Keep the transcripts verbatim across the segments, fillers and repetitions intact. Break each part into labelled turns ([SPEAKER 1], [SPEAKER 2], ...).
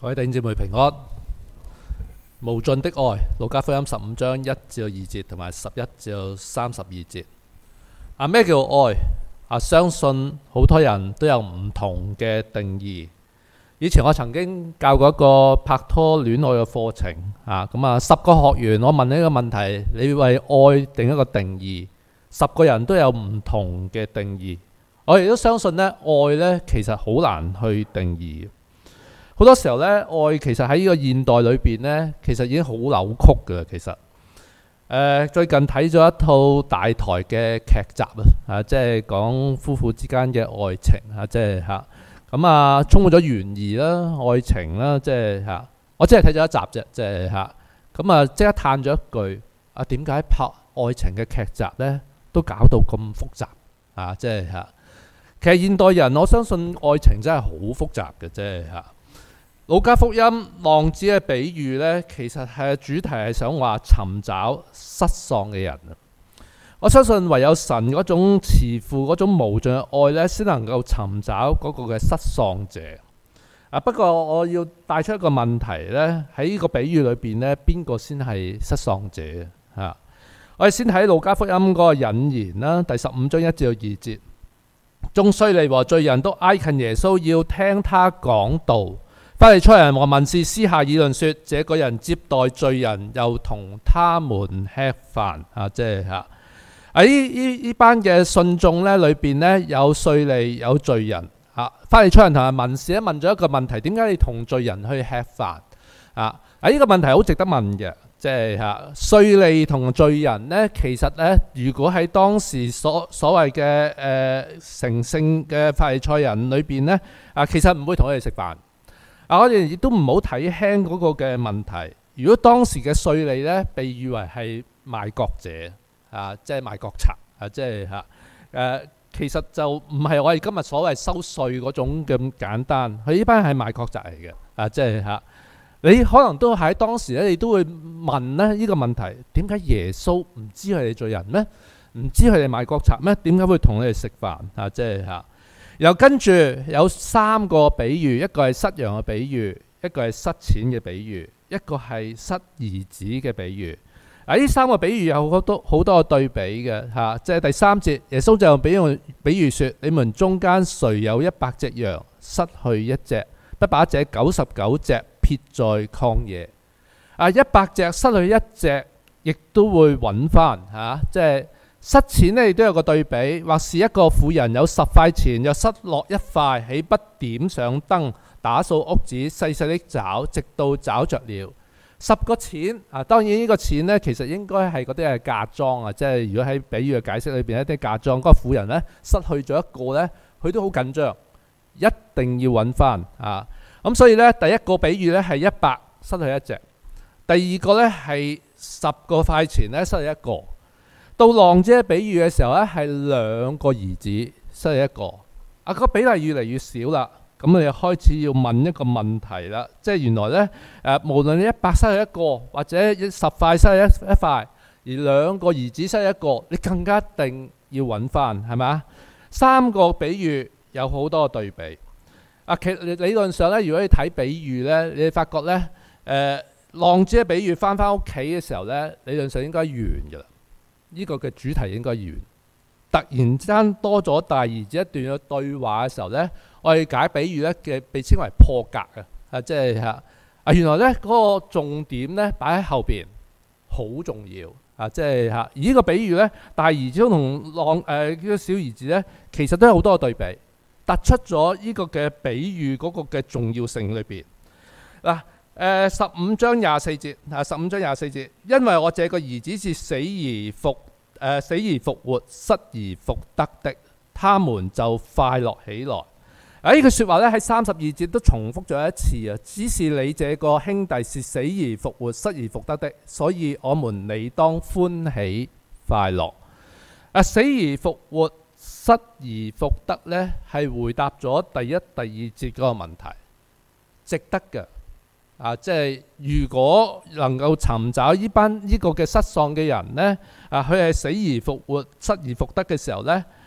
[SPEAKER 1] 各位弟兄姊妹平安。無盡的愛，路加福音十五章一至二節同埋十一至三十二節。啊，咩叫愛？啊，相信好多人都有唔同嘅定義。以前我曾經教過一個拍拖戀愛嘅課程啊，咁啊十個學員，我問你一個問題：你為愛定一個定義？十個人都有唔同嘅定義。我亦都相信呢，愛呢其實好難去定義。好多時候呢，愛其實喺呢個現代裏邊呢，其實已經好扭曲嘅。其實，誒最近睇咗一套大台嘅劇集啊，即係講夫婦之間嘅愛情啊，即係嚇咁啊，充滿咗懸疑啦、愛情啦，即係嚇。我只係睇咗一集啫，即係嚇咁啊，即刻嘆咗一句啊，點解拍愛情嘅劇集呢都搞到咁複雜啊？即係嚇。其實現代人我相信愛情真係好複雜嘅，即係嚇。路加福音浪子嘅比喻呢，其實係主題係想話尋找失喪嘅人。我相信唯有神嗰種慈父嗰種無盡嘅愛呢，先能夠尋找嗰個嘅失喪者。啊，不過我要帶出一個問題呢，喺呢個比喻裏邊呢，邊個先係失喪者啊？我哋先睇路加福音嗰個引言啦，第十五章一至二節。眾稅吏和罪人都挨近耶穌，要聽他講道。法利賽人和文士私下議論說：這個人接待罪人，又同他們吃飯。啊，即係嚇喺呢呢班嘅信眾咧裏邊呢，有稅吏有罪人。啊，法利賽人同埋文士咧問咗一個問題：點解你同罪人去吃飯？啊，啊呢個問題好值得問嘅，即係嚇稅吏同罪人呢，其實呢，如果喺當時所所謂嘅誒成聖嘅法利賽人裏邊呢，啊其實唔會同佢哋食飯。啊！我哋亦都唔好睇輕嗰個嘅問題。如果當時嘅稅吏呢，被譽為係賣國者啊，即係賣國賊啊，即係嚇誒，其實就唔係我哋今日所謂收稅嗰種咁簡單。佢呢班係賣國賊嚟嘅啊，即係嚇。你可能都喺當時咧，你都會問咧呢個問題：點解耶穌唔知佢哋罪人咩？唔知佢哋賣國賊咩？點解會同你哋食飯啊？即係嚇。然後跟住有三個比喻，一個係失羊嘅比喻，一個係失錢嘅比喻，一個係失兒子嘅比喻。啊，呢三個比喻有好多好多個對比嘅嚇，即係第三節，耶穌就用比喻比喻説：你們中間誰有一百隻羊，失去一隻，不把這九十九隻撇在曠野？啊，一百隻失去一隻，亦都會揾翻嚇，即係。失錢呢亦都有個對比，或是一個婦人有十塊錢，又失落一塊，豈不點上燈，打掃屋子，細細的找，直到找着了。十個錢啊，當然呢個錢呢，其實應該係嗰啲係嫁妝啊，即係如果喺比喻嘅解釋裏邊一啲嫁妝，嗰個婦人呢，失去咗一個呢，佢都好緊張，一定要揾翻啊。咁所以呢，第一個比喻呢係一百失去一隻，第二個呢係十個塊錢呢失去一個。到浪子嘅比喻嘅時候咧，係兩個兒子失去一個，啊個比例越嚟越少啦。咁你開始要問一個問題啦，即係原來咧誒，無論你一百失去一個，或者十塊失去一一塊，而兩個兒子失去一個，你更加一定要揾翻，係咪啊？三個比喻有好多個對比。啊，其理論上咧，如果你睇比喻咧，你發覺咧誒，浪子嘅比喻翻翻屋企嘅時候咧，理論上應該完㗎啦。呢個嘅主題應該完，突然間多咗大兒子一段嘅對話嘅時候呢，我哋解比喻呢嘅被稱為破格嘅啊，即係嚇啊，原來呢嗰個重點呢擺喺後邊，好重要啊，即係嚇。而呢個比喻呢，大兒子同浪誒呢個小兒子呢，其實都有好多個對比，突出咗呢個嘅比喻嗰個嘅重要性裏邊嗱。誒十五章廿四節啊，十五章廿四節，因為我這個兒子是死而復誒、呃、死而復活，失而復得的，他們就快樂起來。啊！呢句説話咧喺三十二節都重複咗一次啊。只是你這個兄弟是死而復活，失而復得的，所以我們理當歡喜快樂。啊！死而復活，失而復得呢，係回答咗第一、第二節嗰個問題，值得嘅。啊，即係如果能夠尋找呢班呢個嘅失喪嘅人呢，啊，佢係死而復活、失而復得嘅時候呢，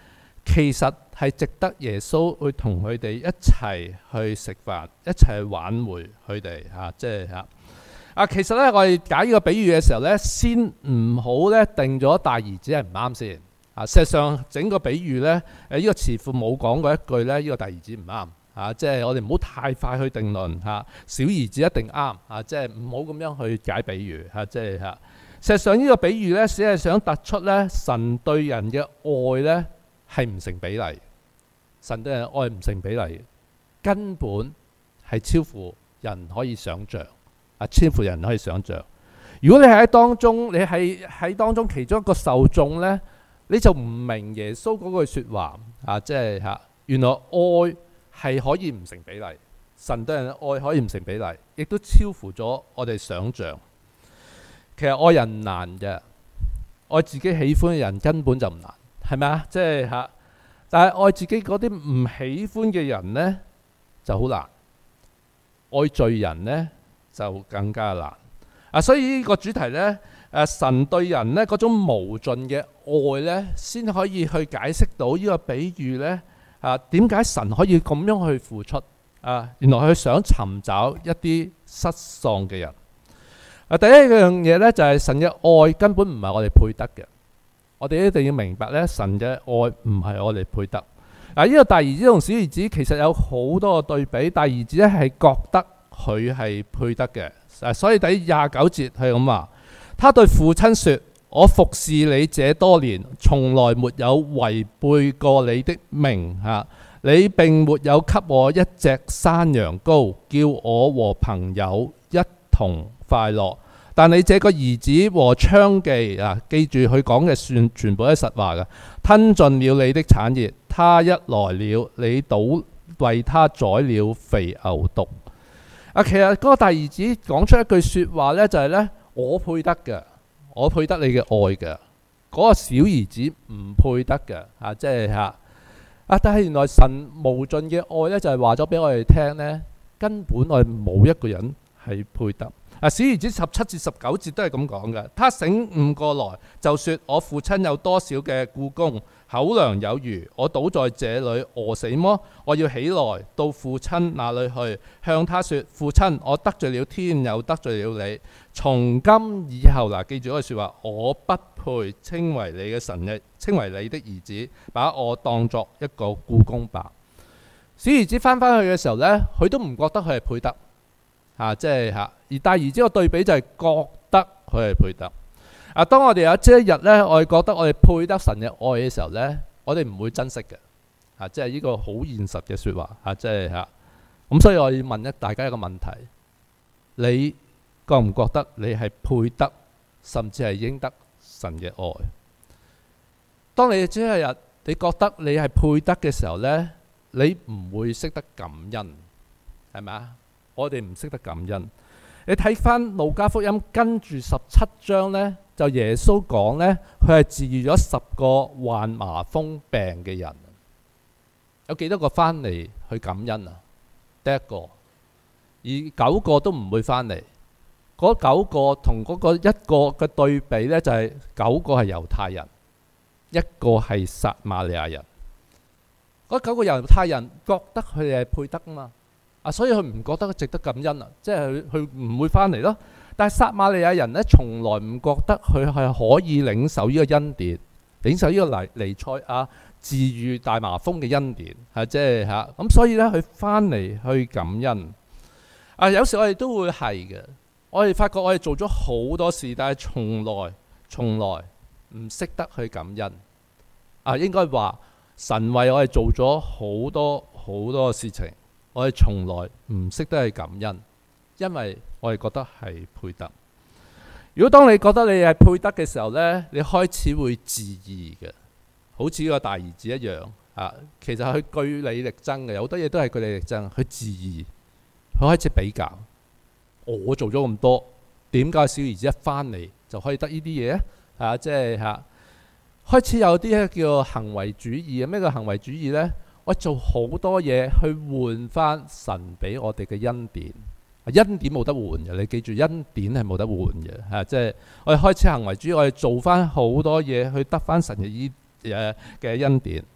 [SPEAKER 1] 其實係值得耶穌會同佢哋一齊去食飯，一齊去挽回佢哋嚇，即係嚇啊！其實咧，我哋解呢個比喻嘅時候咧，先唔好咧定咗大兒子係唔啱先啊。事實上，整個比喻咧，誒、這、呢個慈父冇講過一句咧，呢、這個大兒子唔啱嚇，即係我哋唔好太快去定論嚇、啊。小兒子一定啱嚇，即係唔好咁樣去解比喻嚇，即係嚇。事實上呢個比喻咧，只係想突出咧神對人嘅愛咧係唔成比例，神對人嘅愛唔成比例，根本係超乎人可以想像。啊，超乎人可以想像。如果你係喺當中，你係喺當中其中一個受眾呢，你就唔明耶穌嗰句説話啊，即係嚇，原來愛係可以唔成比例，神對人嘅愛可以唔成比例，亦都超乎咗我哋想像。其實愛人唔難嘅，愛自己喜歡嘅人根本就唔難，係咪啊？即係嚇，但係愛自己嗰啲唔喜歡嘅人呢，就好難。愛罪人呢，就更加難啊！所以呢個主題呢，誒神對人呢嗰種無盡嘅愛呢，先可以去解釋到呢個比喻呢。啊，點解神可以咁樣去付出啊？原來佢想尋找一啲失喪嘅人。啊，第一樣嘢呢，就係神嘅愛根本唔係我哋配得嘅。我哋一定要明白呢，神嘅愛唔係我哋配得。啊，呢個大兒子同小兒子其實有好多個對比。大兒子咧係覺得佢係配得嘅，所以第廿九節係咁話，他對父親說：我服侍你這多年，從來沒有違背過你的命嚇，你並沒有給我一隻山羊羔，叫我和朋友一同快樂。但你這個兒子和娼妓啊，記住佢講嘅算全部都係實話嘅，吞盡了你的產業，他一來了，你倒為他宰了肥牛犢。啊，其實嗰個大兒子講出一句説話呢，就係呢：我配得嘅，我配得你嘅愛嘅。嗰個小兒子唔配得嘅，啊，即係嚇啊！但係原來神無盡嘅愛呢，就係話咗俾我哋聽呢，根本我哋冇一個人係配得。啊，小兒子十七至十九節都係咁講嘅。他醒悟過來，就說：我父親有多少嘅僱工，口糧有餘，我倒在這裏餓死麼？我要起來到父親那裏去，向他說：父親，我得罪了天，又得罪了你。從今以後，嗱，記住嗰句説話，我不配稱為你嘅神嘅，稱為你的兒子，把我當作一個僱工吧。小兒子翻返去嘅時候呢，佢都唔覺得佢係配得。啊，即係嚇，而大兒子個對比就係覺得佢係配得。啊，當我哋有朝一日呢，我哋覺得我哋配得神嘅愛嘅時候呢，我哋唔會珍惜嘅。啊，即係呢個好現實嘅説話。啊，即係嚇。咁所以我要問一大家一個問題：你覺唔覺得你係配得，甚至係應得神嘅愛？當你朝一日你覺得你係配得嘅時候呢，你唔會識得感恩，係咪啊？我哋唔識得感恩。你睇翻路加福音跟住十七章呢，就耶穌講呢，佢係治愈咗十個患麻風病嘅人。有幾多個翻嚟去感恩啊？得一個，而九個都唔會翻嚟。嗰九個同嗰個一個嘅對比呢，就係九個係猶太人，一個係撒瑪利亞人。嗰九個猶太人覺得佢哋係配得啊嘛。啊，所以佢唔覺得值得感恩啊，即係佢佢唔會翻嚟咯。但係撒瑪利亞人呢，從來唔覺得佢係可以領受呢個恩典，領受呢個尼尼賽亞治愈大麻風嘅恩典，係即係嚇。咁所以呢，佢翻嚟去感恩。啊，有時我哋都會係嘅，我哋發覺我哋做咗好多事，但係從來從來唔識得去感恩。啊，應該話神為我哋做咗好多好多事情。我哋從來唔識得去感恩，因為我哋覺得係配得。如果當你覺得你係配得嘅時候呢，你開始會自義嘅，好似呢個大兒子一樣啊。其實佢據理力爭嘅，有好多嘢都係據理力爭。佢自義，佢開始比較。我做咗咁多，點解小兒子一翻嚟就可以得呢啲嘢啊？即係嚇，開始有啲叫行為主義。咩叫行為主義呢？我做好多嘢去換翻神俾我哋嘅恩典，恩典冇得換嘅，你記住恩典係冇得換嘅嚇。即係我哋開始行為主義，我哋做翻好多嘢去得翻神嘅依誒嘅恩典。啊，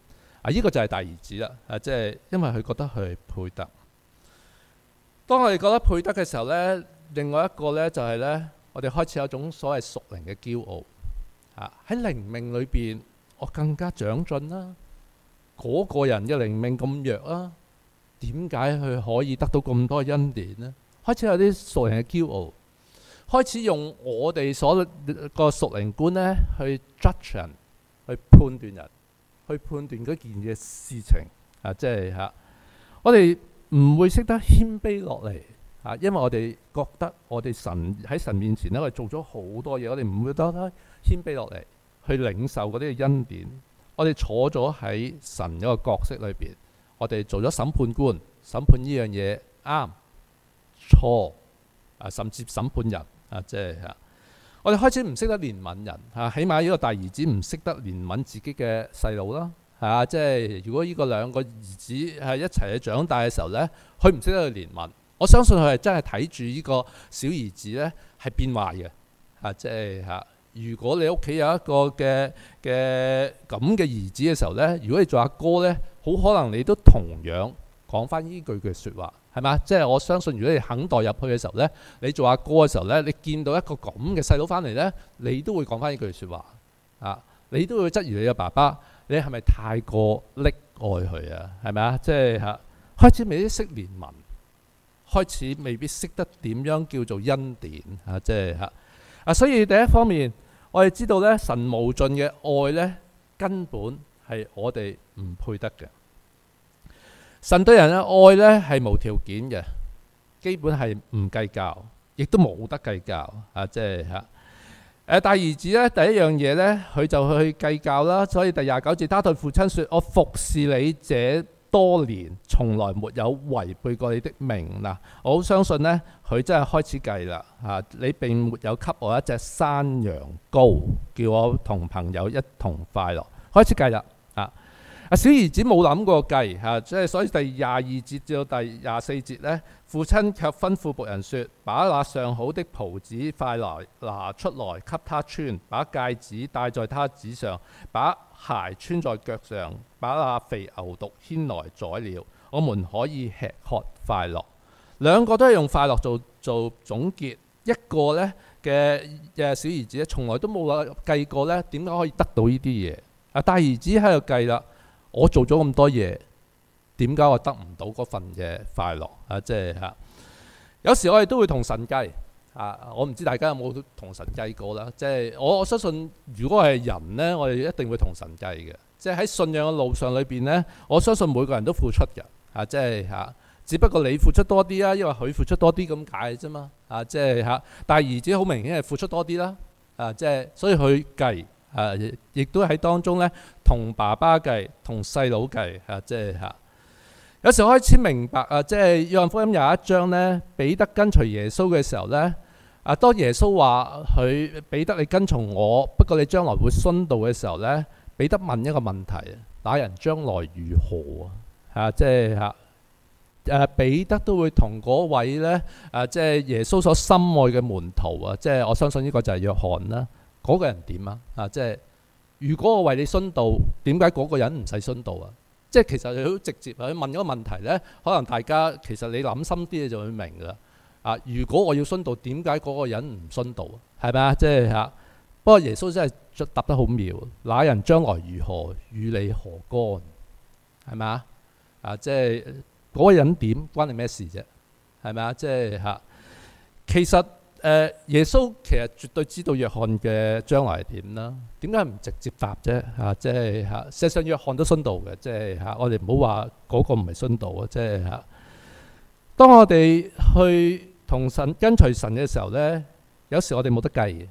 [SPEAKER 1] 啊，呢個就係大兒子啦。啊，即係因為佢覺得佢係配得。當我哋覺得配得嘅時候呢，另外一個呢就係呢，我哋開始有一種所謂屬靈嘅驕傲。啊，喺靈命裏邊，我更加長進啦。嗰個人嘅靈命咁弱啊，點解佢可以得到咁多恩典呢？開始有啲屬靈嘅驕傲，開始用我哋所個屬靈觀呢去 judge 人，去判斷人，去判斷嗰件嘅事情。啊，即係嚇，我哋唔會識得謙卑落嚟。啊，因為我哋覺得我哋神喺神面前咧，我哋做咗好多嘢，我哋唔會得得謙卑落嚟去領受嗰啲嘅恩典。我哋坐咗喺神嗰個角色裏邊，我哋做咗審判官，審判呢樣嘢啱錯啊，甚至審判人啊，即係嚇。我哋開始唔識得憐憫人嚇，起碼呢個大兒子唔識得憐憫自己嘅細路啦，係啊，即係如果呢個兩個兒子係一齊去長大嘅時候呢，佢唔識得去憐憫。我相信佢係真係睇住呢個小兒子呢係變壞嘅嚇，即係嚇。如果你屋企有一個嘅嘅咁嘅兒子嘅時候呢，如果你做阿哥呢，好可能你都同樣講翻呢句句説話，係嘛？即係我相信，如果你肯代入去嘅時候呢，你做阿哥嘅時候呢，你見到一個咁嘅細佬翻嚟呢，你都會講翻呢句説話啊！你都會質疑你嘅爸爸，你係咪太過溺愛佢啊？係咪啊？即係嚇開始未必識憐憫。開始未必識得點樣叫做恩典啊！即係嚇啊，所以第一方面，我哋知道咧，神無盡嘅愛咧，根本係我哋唔配得嘅。神對人嘅愛咧係無條件嘅，基本係唔計較，亦都冇得計較啊！即係嚇誒大兒子咧，第一樣嘢咧，佢就去計較啦。所以第廿九節，他對父親説：我服侍你這多年，從來沒有違背過你的命嗱。我好相信呢，佢真係開始計啦嚇。你並沒有給我一隻山羊羔，叫我同朋友一同快樂。開始計啦啊！小兒子冇諗過計嚇，即係所以第廿二節至到第廿四節呢，父親卻吩咐僕人說：把那上好的袍子快來拿出來給他穿，把戒指戴在他指上，把鞋穿在腳上，把那肥牛犢牽來宰了，我們可以吃喝快樂。兩個都係用快樂做做總結。一個呢嘅嘅小兒子咧，從來都冇計過呢點解可以得到呢啲嘢。啊，大兒子喺度計啦，我做咗咁多嘢，點解我得唔到嗰份嘅快樂啊？即係嚇，有時我哋都會同神計啊！我唔知大家有冇同神計過啦。即係我我相信，如果係人呢，我哋一定會同神計嘅。即係喺信仰嘅路上裏邊呢，我相信每個人都付出嘅啊！即係嚇，只不過你付出多啲啊，因為佢付出多啲咁解啫嘛啊！即係嚇，但係兒子好明顯係付出多啲啦啊！即係所以佢計。啊！亦都喺當中咧，同爸爸計，同細佬計啊！即係嚇，有時候開始明白啊！即係約翰福音廿一章咧，彼得跟隨耶穌嘅時候咧，啊，當耶穌話佢彼得你跟從我，不過你將來會殉道嘅時候咧，彼得問一個問題：那人將來如何啊？啊！即係嚇誒，彼得都會同嗰位咧啊，即係耶穌所深愛嘅門徒啊！即係我相信呢個就係約翰啦。嗰個人點啊？啊，即係如果我為你殉道，點解嗰個人唔使殉道啊？即係其實佢好直接，佢問嗰個問題呢，可能大家其實你諗深啲，你就會明噶啦。啊，如果我要殉道，點解嗰個人唔殉道啊？係咪啊？即係嚇。不過耶穌真係答得好妙，那人將來如何，與你何干？係咪啊？啊，即係嗰個人點關你咩事啫？係咪啊？即係嚇。其實。誒，耶穌其實絕對知道約翰嘅將來係點啦，點解唔直接答啫？嚇，即係嚇，事實上約翰都殉道嘅，即係嚇，我哋唔好話嗰個唔係殉道啊，即係嚇。當我哋去同神跟隨神嘅時候咧，有時我哋冇得計嘅。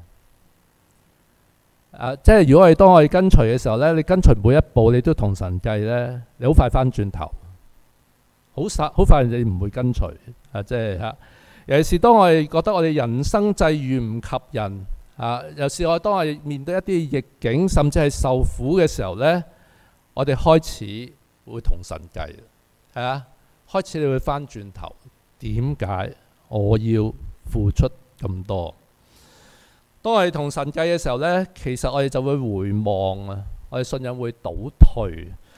[SPEAKER 1] 啊，即係如果我哋當我哋跟隨嘅時候咧，你跟隨每一步你都同神計咧，你好快翻轉頭，好快好快你唔會跟隨啊，即係嚇。尤其是當我哋覺得我哋人生際遇唔及人啊，尤其是我哋當我哋面對一啲逆境，甚至係受苦嘅時候呢，我哋開始會同神計，係啊，開始你會翻轉頭，點解我要付出咁多？當我哋同神計嘅時候呢，其實我哋就會回望啊，我哋信仰會倒退。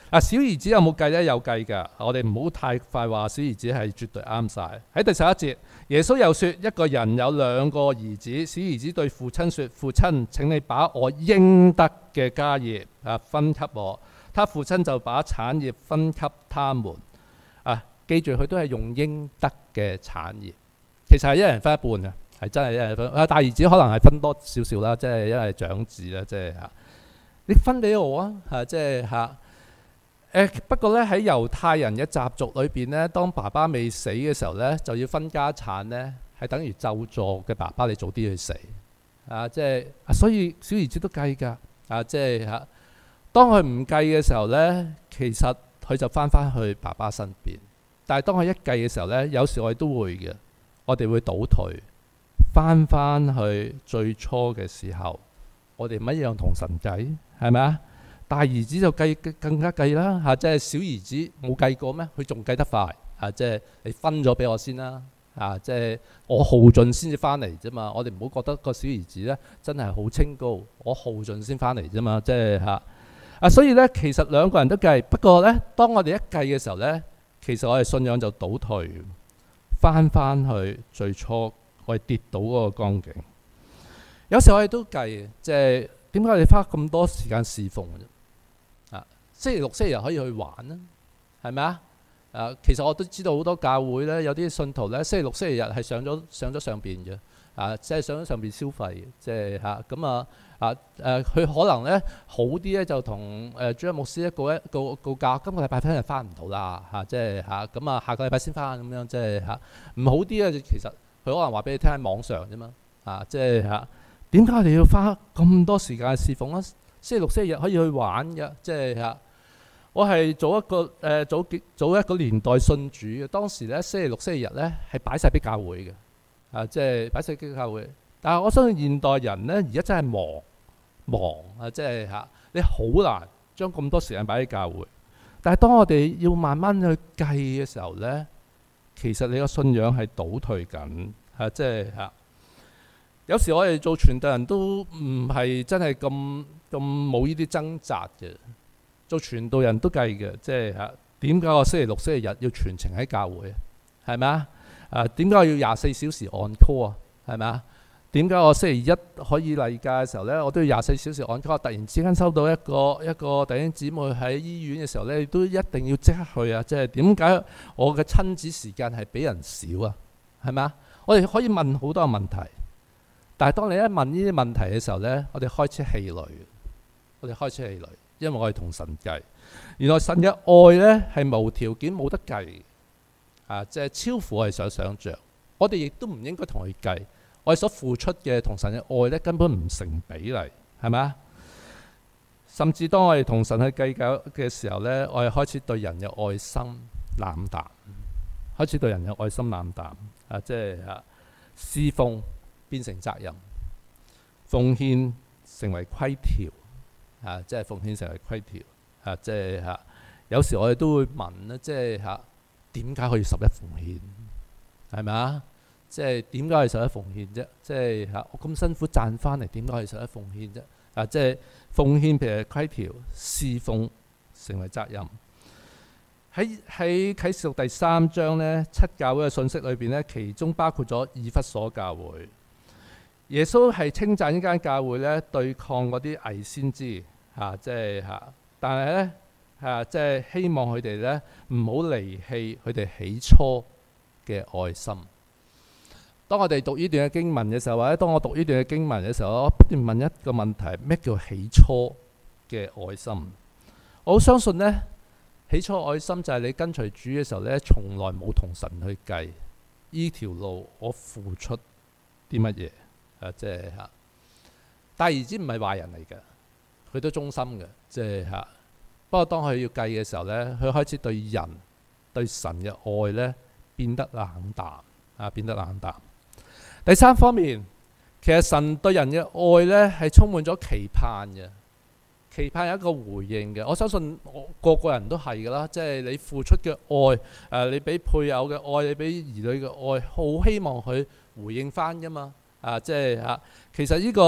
[SPEAKER 1] 啊，小兒子有冇計呢？有計㗎。我哋唔好太快話小兒子係絕對啱晒。喺第十一節，耶穌又說：一個人有兩個兒子，小兒子對父親說：父親，請你把我應得嘅家業啊分給我。他父親就把產業分給他們。啊，記住佢都係用應得嘅產業，其實係一人分一半嘅，係真係一人分。啊，大兒子可能係分多少少啦，即係因為長子啦，即係嚇你分俾我啊，嚇即係嚇。誒不過咧，喺猶太人嘅習俗裏邊咧，當爸爸未死嘅時候咧，就要分家產咧，係等於咒詛嘅爸爸你早啲去死啊！即係所以小兒子都計㗎啊！即係嚇，當佢唔計嘅時候咧，其實佢就翻返去爸爸身邊。但係當佢一計嘅時候咧，有時我哋都會嘅，我哋會倒退，翻返去最初嘅時候，我哋唔一樣同神計，係咪啊？大兒子就計更加計啦嚇，即係小兒子冇計過咩？佢仲計得快嚇，即係你分咗俾我先啦嚇，即係我耗盡先至翻嚟啫嘛。我哋唔好覺得個小兒子咧真係好清高，我耗盡先翻嚟啫嘛，即係嚇啊。所以咧，其實兩個人都計，不過咧，當我哋一計嘅時候咧，其實我哋信仰就倒退，翻翻去最初我哋跌倒嗰個光景。有時我哋都計，即係點解我哋花咁多時間侍奉啫？星期六、星期日可以去玩啦，係咪啊？誒，其實我都知道好多教會咧，有啲信徒咧，星期六、星期日係上咗上咗上邊嘅，啊，即係上咗上邊消費嘅，即係嚇咁啊啊誒，佢可能咧好啲咧，就同誒主任牧師一告一告告教，今個禮拜真係翻唔到啦嚇，即係嚇咁啊，下個禮拜先翻咁樣，即係嚇唔好啲咧，其實佢可能話俾你聽喺網上啫嘛，啊，即係嚇點解我哋要花咁多時間侍奉啊？星期六、星期日可以去玩嘅，即係嚇。我係早一個誒、呃、早幾早一個年代信主嘅，當時咧星期六、星期日咧係擺晒俾教會嘅，啊即係擺晒俾教會。但係我相信現代人咧而家真係忙忙啊，即係嚇你好難將咁多時間擺喺教會。但係當我哋要慢慢去計嘅時候咧，其實你個信仰係倒退緊啊，即係嚇。有時我哋做傳道人都唔係真係咁咁冇呢啲掙扎嘅。做傳道人都計嘅，即係嚇點解我星期六、星期日要全程喺教會啊？係咪啊？啊點解我要廿四小時 on call 啊？係咪啊？點解我星期一可以例假嘅時候咧，我都要廿四小時 on call？突然之間收到一個一個弟兄姊妹喺醫院嘅時候咧，都一定要即刻去啊！即係點解我嘅親子時間係比人少啊？係咪啊？我哋可以問好多問題，但係當你一問呢啲問題嘅時候咧，我哋開始氣餒，我哋開始氣餒。因為我係同神計，原來神嘅愛呢係無條件冇得計，啊，即係超乎我哋所想像。我哋亦都唔應該同佢計，我哋所付出嘅同神嘅愛呢根本唔成比例，係咪啊？甚至當我哋同神去計較嘅時候呢，我哋開始對人嘅愛心冷淡，開始對人嘅愛心冷淡，啊，即係啊，侍奉變成責任，奉獻成為規條。啊！即係奉獻成為規條，啊！即係嚇，有時我哋都會問咧，即係嚇點解可以十一奉獻？係咪啊？即係點解可以十一奉獻啫？即係嚇我咁辛苦賺翻嚟，點解可以十一奉獻啫？啊！即係奉獻譬如規條，侍奉成為責任。喺喺啟示錄第三章咧，七教會嘅信息裏邊咧，其中包括咗以弗所教會。耶穌係稱讚呢間教會咧，對抗嗰啲偽先知嚇，即係嚇。但係咧嚇，即係希望佢哋咧唔好離棄佢哋起初嘅愛心。當我哋讀呢段嘅經文嘅時候，或者當我讀呢段嘅經文嘅時候，我不斷問一個問題：咩叫起初嘅愛心？我好相信咧，起初愛心就係你跟隨主嘅時候咧，從來冇同神去計呢條路，我付出啲乜嘢。誒即係嚇，大兒子唔係壞人嚟嘅，佢都忠心嘅，即係嚇。不過當佢要計嘅時候咧，佢開始對人對神嘅愛咧變得冷淡啊，變得冷淡。第三方面，其實神對人嘅愛咧係充滿咗期盼嘅，期盼有一個回應嘅。我相信我個個人都係㗎啦，即係你付出嘅愛，誒你俾配偶嘅愛，你俾兒女嘅愛，好希望佢回應翻㗎嘛。啊，即係嚇，其實呢個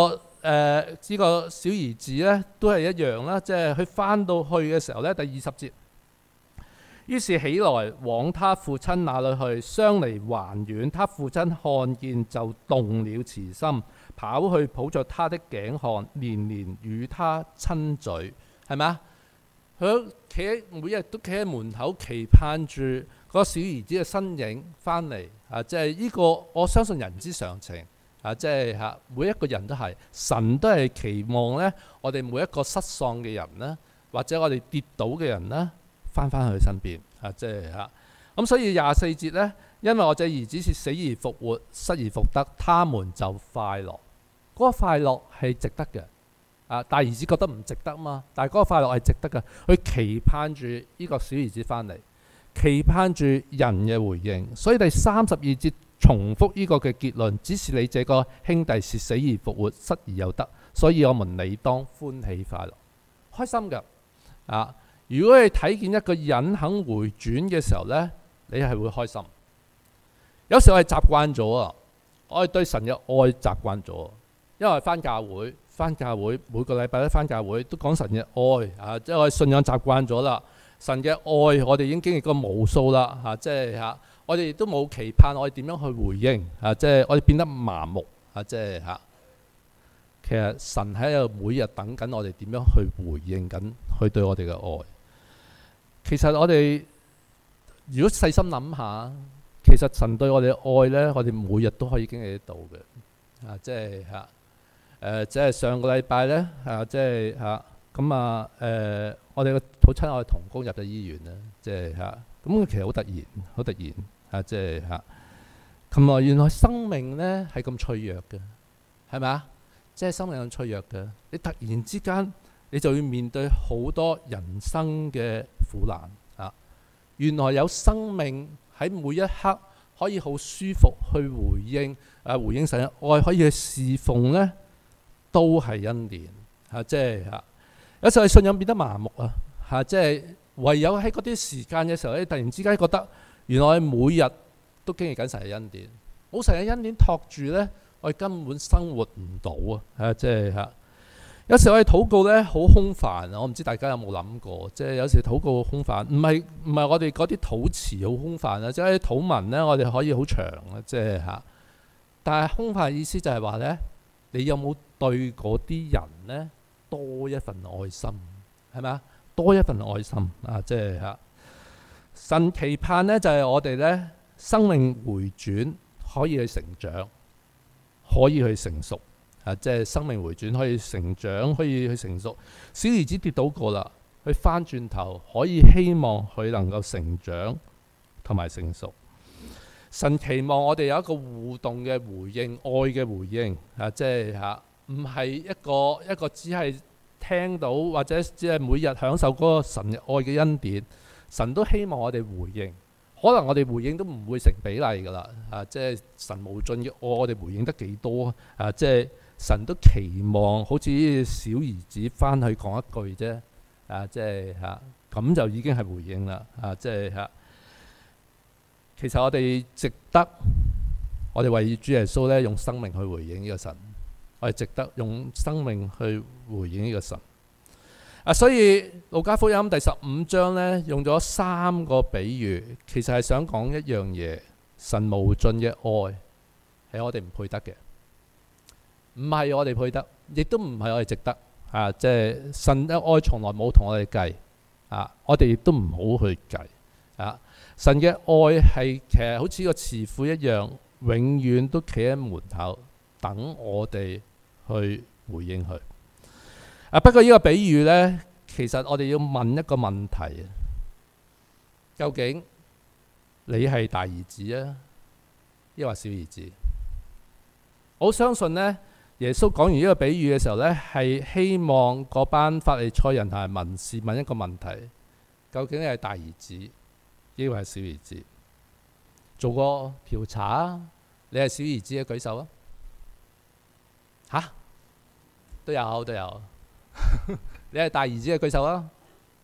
[SPEAKER 1] 誒呢個小兒子咧都係一樣啦，即係佢翻到去嘅時候咧，第二十節，於是起來往他父親那裏去，相離還遠，他父親看見就動了慈心，跑去抱着他的頸項，連連與他親嘴，係咪啊？佢企喺每日都企喺門口，期盼住嗰個小兒子嘅身影翻嚟啊！即係呢個我相信人之常情啊！即係嚇每一個人都係，神都係期望咧，我哋每一個失喪嘅人咧，或者我哋跌倒嘅人咧，翻返去佢身邊啊！即係嚇咁，所以廿四節咧，因為我這兒子是死而復活，失而復得，他們就快樂。嗰個快樂係值得嘅。啊！大兒子覺得唔值得嘛，但係嗰個快樂係值得嘅。佢期盼住呢個小兒子翻嚟，期盼住人嘅回應。所以第三十二節重複呢個嘅結論：只是你這個兄弟是死而復活，失而又得，所以我們理當歡喜快樂，開心㗎。啊！如果你睇見一個人肯回轉嘅時候呢，你係會開心。有時我係習慣咗啊，我係對神嘅愛習慣咗，因為返教會。翻教會每個禮拜都翻教會，都講神嘅愛啊！即係我哋信仰習慣咗啦。神嘅愛我哋已經經歷過無數啦嚇，即係嚇我哋亦都冇期盼我哋點樣去回應啊！即係我哋變得麻木啊！即係嚇，其實神喺度每日等緊我哋點樣去回應緊佢對我哋嘅愛。其實我哋如果細心諗下，其實神對我哋嘅愛呢，我哋每日都可以經歷得到嘅啊！即係嚇。誒、呃，即係上個禮拜咧，啊，即係嚇咁啊，誒、呃，我哋個好親愛嘅同工入咗醫院啦，即係嚇，咁其實好突然，好突然嚇，即係嚇。琴日原來生命咧係咁脆弱嘅，係咪啊？即係生命咁脆弱嘅，你突然之間你就要面對好多人生嘅苦難啊！原來有生命喺每一刻可以好舒服去回應，誒、啊、回應神嘅愛，可以去侍奉咧。都係恩典嚇，即係嚇有時候信仰變得麻木啊嚇，即係唯有喺嗰啲時間嘅時候咧，突然之間覺得原來每日都經歷緊神嘅恩典，冇神嘅恩典托住咧，我哋根本生活唔到啊嚇，即係嚇有時我哋禱告咧好空泛啊，我唔知大家有冇諗過，即係有時禱告空泛，唔係唔係我哋嗰啲禱詞好空泛啊，即係啲禱文咧，我哋可以好長啊，即係嚇，但係空泛嘅意思就係話咧，你有冇對嗰啲人呢多一份愛心，係咪啊？多一份愛心啊！即係嚇神期盼呢，就係、是、我哋呢生命回轉，可以去成長，可以去成熟啊！即係生命回轉可以成長，可以去成熟。小兒子跌倒過啦，佢翻轉頭可以希望佢能夠成長同埋成熟。神期望我哋有一個互動嘅回應，愛嘅回應啊！即係嚇。唔係一個一個只係聽到或者只係每日享受嗰個神嘅愛嘅恩典，神都希望我哋回應。可能我哋回應都唔會成比例噶啦，啊！即係神無盡嘅愛，我哋回應得幾多啊？即係神都期望好似小兒子翻去講一句啫，啊！即係嚇咁就已經係回應啦，啊！即係嚇。其實我哋值得，我哋為主耶穌咧用生命去回應呢個神。我哋值得用生命去回應呢個神啊！所以路加福音第十五章呢，用咗三個比喻，其實係想講一樣嘢：神無盡嘅愛係我哋唔配得嘅，唔係我哋配得，亦都唔係我哋值得啊！即係神嘅愛從來冇同我哋計啊！我哋亦都唔好去計啊！神嘅愛係其實好似個慈父一樣，永遠都企喺門口等我哋去回應佢啊！不過呢個比喻呢，其實我哋要問一個問題：究竟你係大兒子啊，抑或小兒子？我相信呢，耶穌講完呢個比喻嘅時候呢，係希望嗰班法利賽人同埋文士問一個問題：究竟你係大兒子，抑或係小兒子？做個調查啊！你係小兒子嘅舉手啊！吓，都有都有，你係大兒子嘅舉手啊，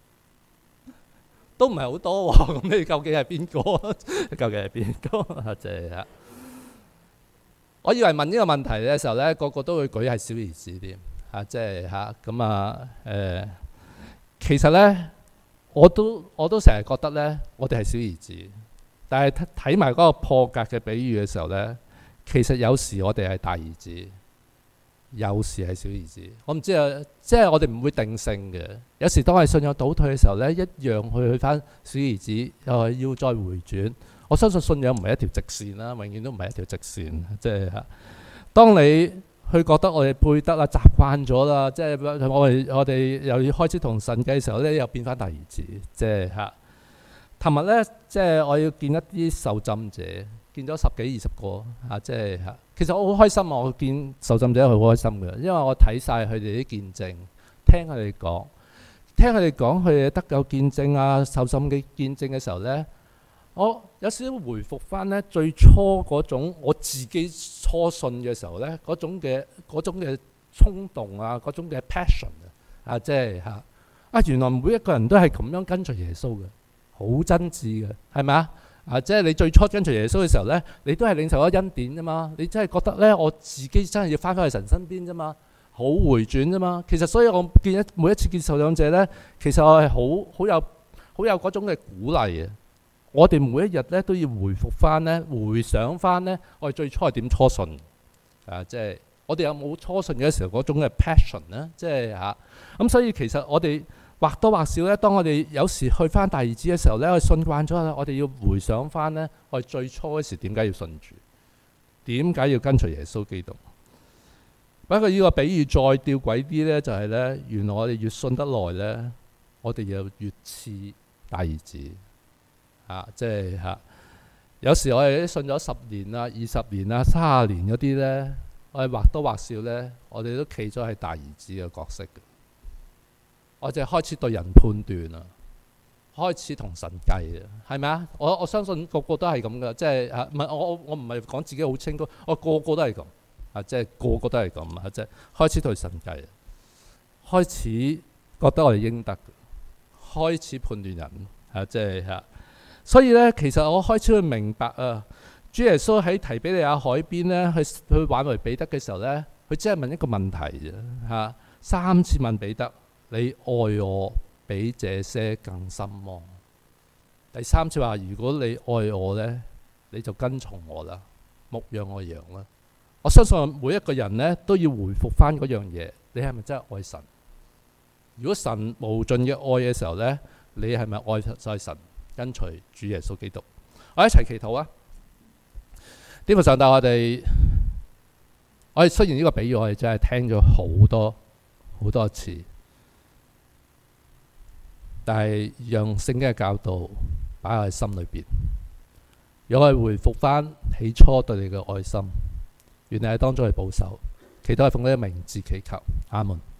[SPEAKER 1] 都唔係好多喎。咁你究竟係邊個？究竟係邊個？即係我以為問呢個問題嘅時候呢，個個都會舉係小兒子添嚇，即係嚇咁啊誒。其實呢，我都我都成日覺得呢，我哋係小兒子，但係睇埋嗰個破格嘅比喻嘅時候呢，其實有時我哋係大兒子，有時係小兒子。我唔知啊，即係我哋唔會定性嘅。有時當我哋信仰倒退嘅時候呢，一樣去去翻小兒子，又係要再回轉。我相信信仰唔係一條直線啦，永遠都唔係一條直線。即係嚇，當你去覺得我哋背得啦、習慣咗啦，即係我哋我哋又要開始同神計嘅時候咧，又變翻大兒子。即係嚇，琴日咧，即係我要見一啲受浸者，見咗十幾二十個嚇，即係嚇。其實我好開心啊！我見受浸者係好開心嘅，因為我睇晒佢哋啲見證，聽佢哋講，聽佢哋講佢哋得救見證啊、受浸嘅見證嘅時候咧。我有少少回復翻咧最初嗰種我自己初信嘅時候咧嗰種嘅嗰種嘅衝動啊，嗰種嘅 passion 啊，即係嚇啊！原來每一個人都係咁樣跟隨耶穌嘅，好真摯嘅，係咪啊？啊，即係你最初跟隨耶穌嘅時候咧，你都係領受咗恩典啫嘛，你真係覺得咧我自己真係要翻返去神身邊啫嘛，好回轉啫嘛。其實所以我見一每一次見受浸者咧，其實我係好好有好有嗰種嘅鼓勵嘅。我哋每一日咧都要回復翻咧，回想翻咧，我哋最初係點初信啊？即係我哋有冇初信嘅時候嗰種嘅 passion 咧？即係嚇咁，所以其實我哋或多或少咧，當我哋有時去翻大兒子嘅時候咧，我哋信慣咗啦，我哋要回想翻咧，我哋最初嗰時點解要信主，點解要跟隨耶穌基督？不過呢個比喻再吊詭啲咧，就係咧，原來我哋越信得耐咧，我哋又越似大兒子。啊，即係嚇，有時我哋信咗十年啊、二十年啊、三十年嗰啲咧，我哋或多或少咧，我哋都企咗喺大兒子嘅角色嘅。我哋開始對人判斷啊，開始同神計啊，係咪啊？我我相信個個都係咁噶，即係嚇，唔係我我我唔係講自己好清高，我個個都係咁啊，即係個個都係咁啊，即係開始對神計，開始覺得我哋應得，開始判斷人啊，即係嚇。所以咧，其實我開始去明白啊，主耶穌喺提比利亞海邊咧，去去挽回彼得嘅時候咧，佢只係問一個問題啫嚇，三次問彼得：你愛我比這些更深麼？第三次話：如果你愛我咧，你就跟從我啦，牧養我羊啦。我相信每一個人咧都要回復翻嗰樣嘢，你係咪真係愛神？如果神無盡嘅愛嘅時候咧，你係咪愛晒神？跟隨主耶穌基督，我一齊祈禱啊！天父上帝，我哋我哋雖然呢個比喻我哋真係聽咗好多好多次，但係讓聖經嘅教導擺喺心裏邊，讓我哋回復翻起初對你嘅愛心，願你喺當中去保守。祈禱係奉你嘅名字祈求，阿門。